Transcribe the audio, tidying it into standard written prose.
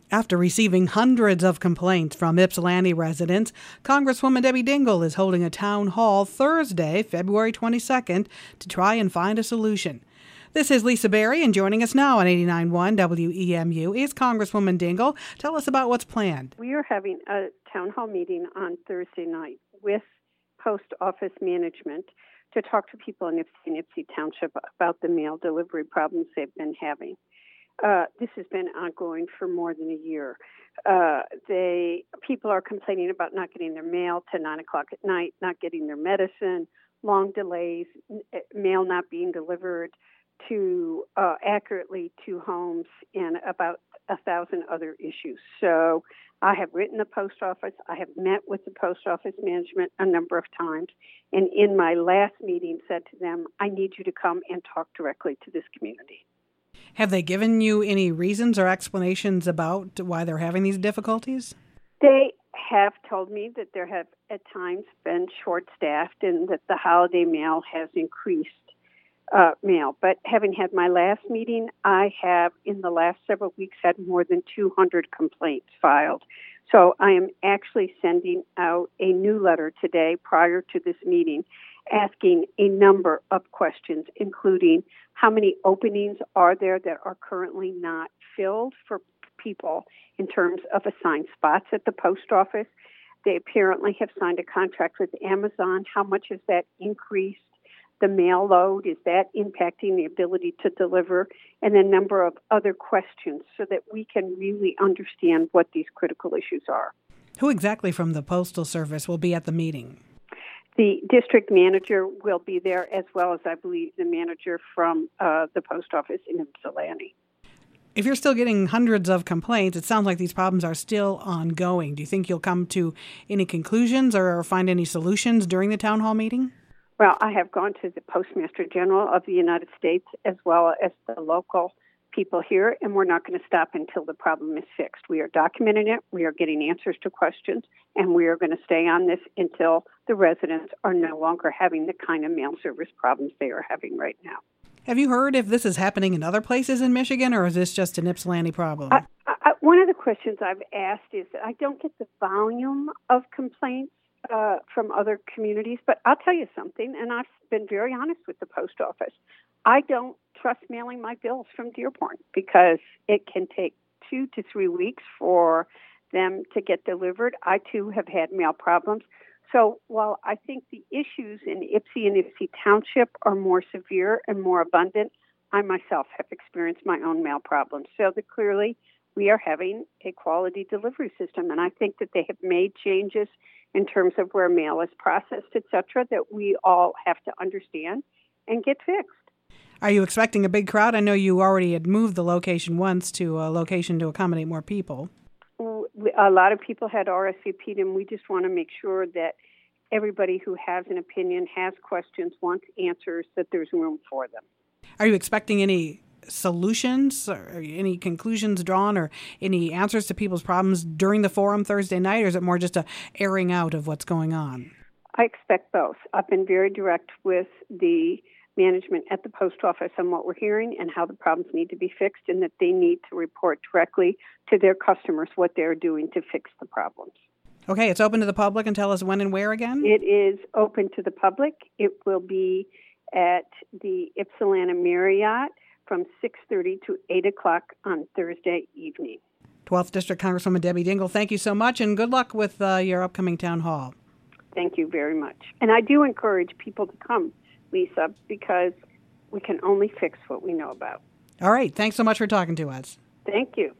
After receiving hundreds of complaints from Ypsilanti residents, Congresswoman Debbie Dingell is holding a town hall Thursday, February 22nd, to try and find a solution. This is Lisa Berry, and joining us now on 89.1 WEMU is Congresswoman Dingell. Tell us about what's planned. We are having a town hall meeting on Thursday night with post office management to talk to people in Ypsi Township about the mail delivery problems they've been having. This has been ongoing for more than a year. People are complaining about not getting their mail to 9 o'clock at night, not getting their medicine, long delays, mail not being delivered to accurately to homes, and about 1,000 other issues. So I have written the post office. I have met with the post office management a number of times, and in my last meeting said to them, I need you to come and talk directly to this community. Have they given you any reasons or explanations about why they're having these difficulties? They have told me that there have at times been short-staffed and that the holiday mail has increased mail. But having had my last meeting, I have in the last several weeks had more than 200 complaints filed. So I am actually sending out a new letter today prior to this meeting asking a number of questions, including how many openings are there that are currently not filled for people in terms of assigned spots at the post office. They apparently have signed a contract with Amazon. How much has that increased the mail load? Is that impacting the ability to deliver? And a number of other questions so that we can really understand what these critical issues are. Who exactly from the Postal Service will be at the meeting? The district manager will be there, as well as, I believe, the manager from the post office in Ypsilanti. If you're still getting hundreds of complaints, it sounds like these problems are still ongoing. Do you think you'll come to any conclusions or find any solutions during the town hall meeting? Well, I have gone to the Postmaster General of the United States as well as the local people here, and we're not going to stop until the problem is fixed. We are documenting it, we are getting answers to questions, and we are going to stay on this until the residents are no longer having the kind of mail service problems they are having right now. Have you heard if this is happening in other places in Michigan, or is this just an Ypsilanti problem? One of the questions I've asked is that I don't get the volume of complaints from other communities, but I'll tell you something, and I've been very honest with the post office. I don't trust mailing my bills from Dearborn because it can take 2 to 3 weeks for them to get delivered. I, too, have had mail problems. So while I think the issues in Ypsi and Ypsi Township are more severe and more abundant, I myself have experienced my own mail problems. So that clearly we are having a quality delivery system, and I think that they have made changes in terms of where mail is processed, et cetera, that we all have to understand and get fixed. Are you expecting a big crowd? I know you already had moved the location once to a location to accommodate more people. A lot of people had RSVP'd, and we just want to make sure that everybody who has an opinion, has questions, wants answers, that there's room for them. Are you expecting any solutions or any conclusions drawn or any answers to people's problems during the forum Thursday night, or is it more just a airing out of what's going on? I expect both. I've been very direct with the management at the post office on what we're hearing and how the problems need to be fixed, and that they need to report directly to their customers what they're doing to fix the problems. Okay, it's open to the public, and tell us when and where again? It is open to the public. It will be at the Ypsilanti Marriott from 6:30 to 8 o'clock on Thursday evening. 12th District Congresswoman Debbie Dingell, thank you so much, and good luck with your upcoming town hall. Thank you very much. And I do encourage people to come, Lisa, because we can only fix what we know about. All right. Thanks so much for talking to us. Thank you.